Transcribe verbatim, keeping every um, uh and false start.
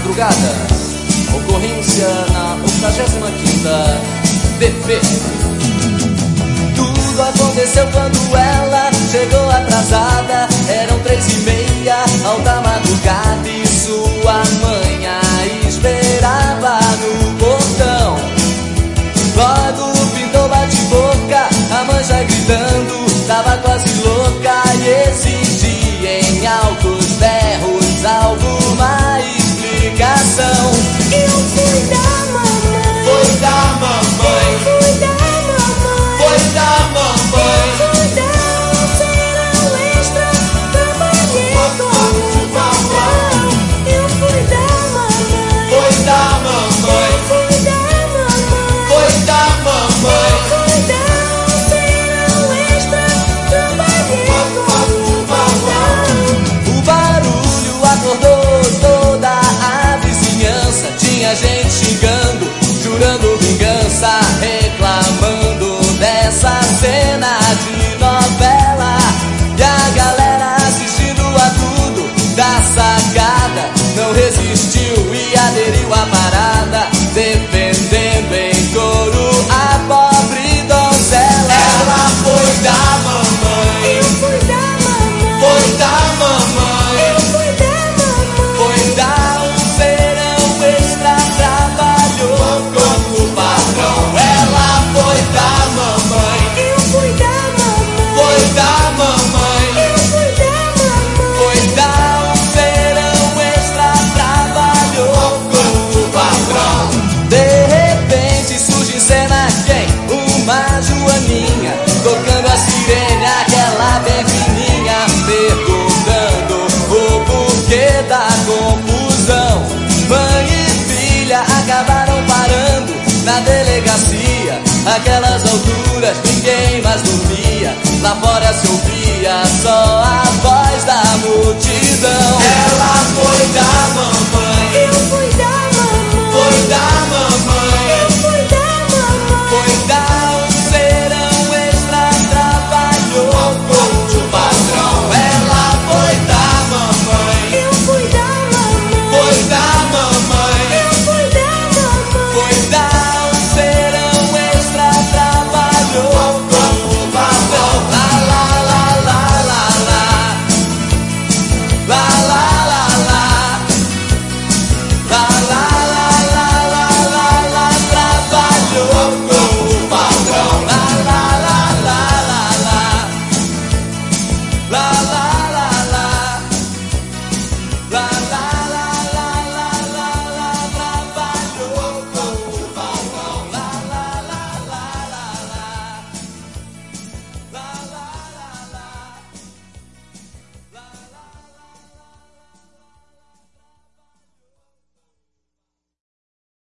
madrugada, ocorrência na octagésima quinta D P. Tudo aconteceu quando ela chegou atrasada. Eram três e meia, alta madrugada, e sua mãe a esperava no portão. Logo pintou bate-boca, a mãe já gritando, tava quase louca e exigia em altos berros alguma explicação. Eu fui da mamãe, foi da mamãe, eu fui da mamãe, foi da mamãe, eu fui da serão extra, trabalhei como patrão. Eu fui da mamãe, foi da mamãe, eu fui da mamãe, foi da mamãe. eu fui da serão extra, trabalhei como patrão. O barulho acordou toda a vizinhança. Tinha gente xingando, jurando vingança, reclamando dessa cena de novela. E a galera assistindo a tudo da sacada não resistiu e aderiu à parada, defendendo em coro a pobre donzela. Ela foi da mamãe, Eu fui da mamãe, foi da mamãe, eu fui da mamãe. foi dar um verão extra, trabalhou como patrão. Ela foi da mamãe, Eu fui da mamãe, foi da mamãe, eu fui da mamãe. foi dar um verão extra, trabalhou como patrão. De repente surge em cena quem? Uma joaninha, tocando a sirene, aquela bem fininha, perguntando o porquê da confusão. Mãe e filha acabaram parando na delegacia. Aquelas alturas ninguém mais dormia, lá fora se ouvia só